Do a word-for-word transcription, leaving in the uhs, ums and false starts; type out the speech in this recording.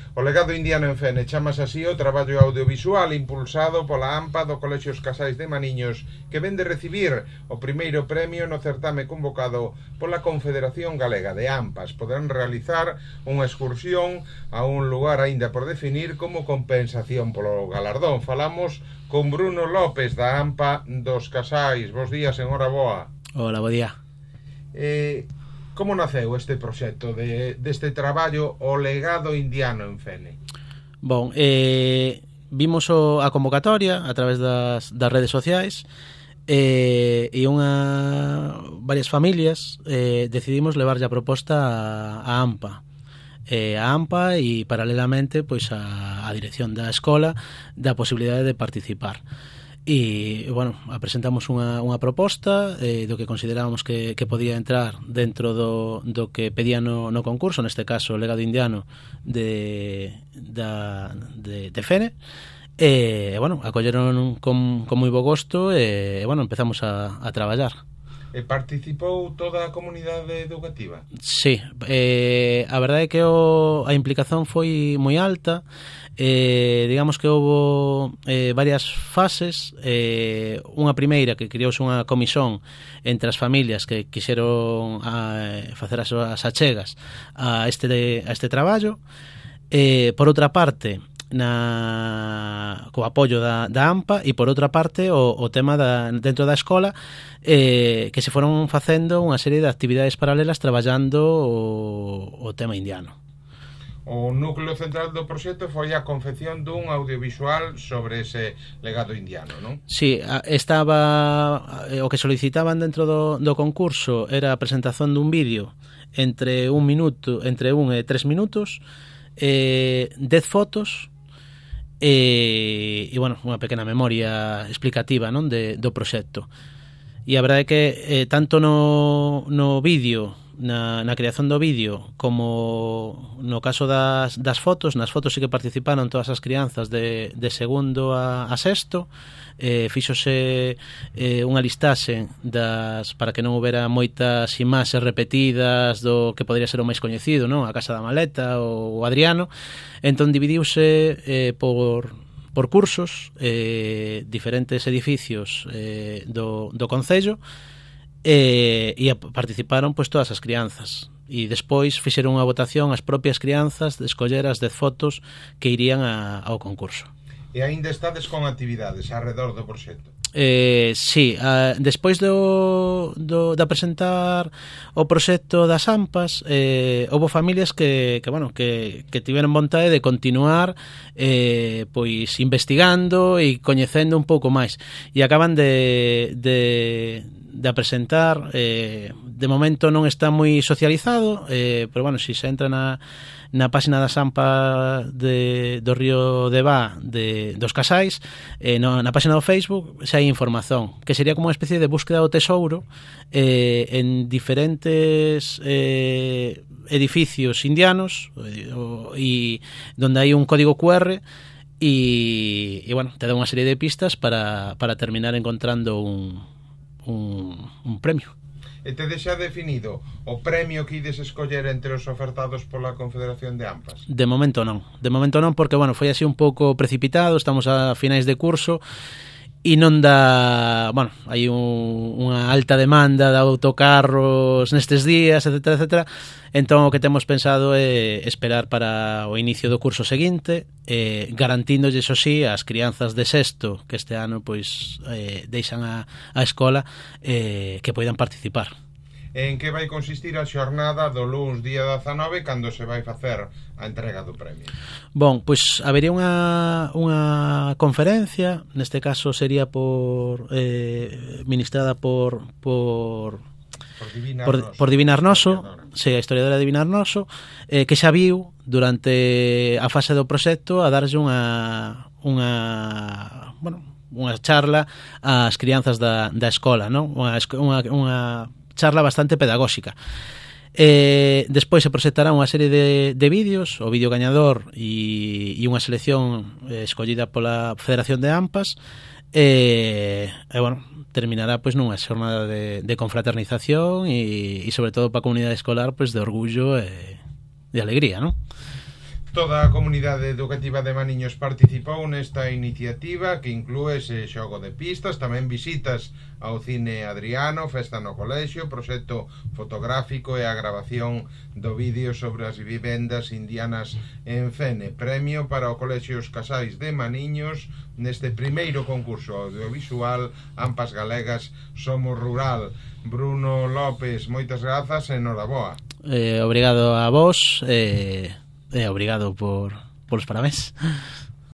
O legado indiano en Fene chamas así o traballo audiovisual impulsado pola AMPA do Colexio Os Casais de Maniños, que ven de recibir o primeiro premio no certame convocado pola Confederación Galega de AMPAs. Poderán realizar unha excursión a un lugar aínda por definir como compensación polo galardón. Falamos con Bruno López da AMPA dos Casais. Bos días, enhoraboa. Hola, bo día. Eh... Como naceu este proxecto de, deste traballo o legado indiano en Fene? Bon, eh, vimos o, a convocatoria a través das, das redes sociais eh, e unha varias familias eh, decidimos levarlle a proposta a, a AMPA eh, a AMPA e paralelamente pois a, a dirección da escola da posibilidade de participar. E, bueno, presentamos unha, unha proposta eh, do que considerábamos que, que podía entrar dentro do, do que pedía no, no concurso, neste caso o legado indiano de, da, de, de Fene. E, bueno, acolleron con, con moi bo gosto e, bueno, empezamos a, a traballar. E participou toda a comunidade educativa? Sí, eh, a verdade é que o, a implicación foi moi alta. Eh, digamos que houve eh, varias fases. eh, Unha primeira que creouse unha comisión entre as familias que quixeron a, facer as, as achegas a este, a este traballo. eh, Por outra parte, na co apoio da, da AMPA, e por outra parte o, o tema da, dentro da escola eh, que se foron facendo unha serie de actividades paralelas traballando o, o tema indiano. O núcleo central do proxecto foi a confección dun audiovisual sobre ese legado indiano, non? Sí, estaba o que solicitaban dentro do, do concurso era a presentación dun vídeo entre un minuto, entre un e tres minutos, eh, dez fotos e, e bueno, unha pequena memoria explicativa, non, de, do proxecto. E a verdade é que eh, tanto no, no vídeo, na, na creación do vídeo, como no caso das, das fotos, nas fotos sí que participaron todas as crianzas de, de segundo a, a sexto. eh, fíxose eh, unha listaxe das, para que non houbera moitas imaxes repetidas do que podría ser o máis coñecido, non? A Casa da Maleta ou o Adriano. Entón dividiuse eh, por por cursos, eh, diferentes edificios eh, do, do Concello, e, e participaron pois todas as crianzas, e despois fixeron unha votación as propias crianzas de escoller as dez fotos que irían a, ao concurso. E aínda estades con actividades arredor do proxecto? Eh, sí, a, despois do, do, de presentar o proxecto das AMPAs, eh, houve familias que, que, bueno, que, que tiveron vontade de continuar eh, pois investigando e coñecendo un pouco máis, e acaban de, de, de presentar. Eh, de momento non está moi socializado, eh, pero bueno, se se entra na na página da AMPA de, do Río de Vá de, dos Casais, eh, no, na página do Facebook xa hai información, que sería como unha especie de búsqueda do tesouro eh, en diferentes eh, edificios indianos e eh, donde hai un código cu erre e, e bueno, te dá unha serie de pistas para, para terminar encontrando un, un, un premio. E tedes xa definido o premio que ides escoller entre os ofertados pola Confederación de AMPAs? De momento non, de momento non, porque bueno, foi así un pouco precipitado, estamos a finais de curso e non dá, bueno, hai un, unha alta demanda de autocarros nestes días, etcétera, etcétera. Entón o que temos pensado é esperar para o inicio do curso seguinte, eh, garantíndolle, iso sí, as crianzas de sexto que este ano pois eh, deixan a, a escola eh, que poidan participar. En que vai consistir a xornada do luns día dezanove, cando se vai facer a entrega do premio? Bon, pois habería unha, unha conferencia, neste caso sería por eh, ministrada por por por Divina por, Arnoso, por Divina Arnoso, sí, a historiadora Divina Arnoso, eh, que xa viu durante a fase do proxecto a darlle unha unha, bueno, unha charla ás crianzas da, da escola, non? Unha, unha, unha charla bastante pedagóxica. Eh, despois se proxectará unha serie de, de vídeos, o vídeo gañador e, e unha selección eh, escollida pola Federación de AMPAs, e, e bueno, terminará pois nunha xornada de, de confraternización e, e sobre todo para a comunidade escolar pois de orgullo e de alegría, non? Toda a comunidade educativa de Maniños participou nesta iniciativa que inclúe ese xogo de pistas, tamén visitas ao Cine Adriano, festa no colexio, proxecto fotográfico e a grabación do vídeo sobre as vivendas indianas en Fene, premio para o colexio Os Casais de Maniños neste primeiro concurso audiovisual Ampas Galegas Somos Rural. Bruno López, moitas grazas e noraboa. Eh, obrigado a vos e... Eh, obrigado por, por los parabéns.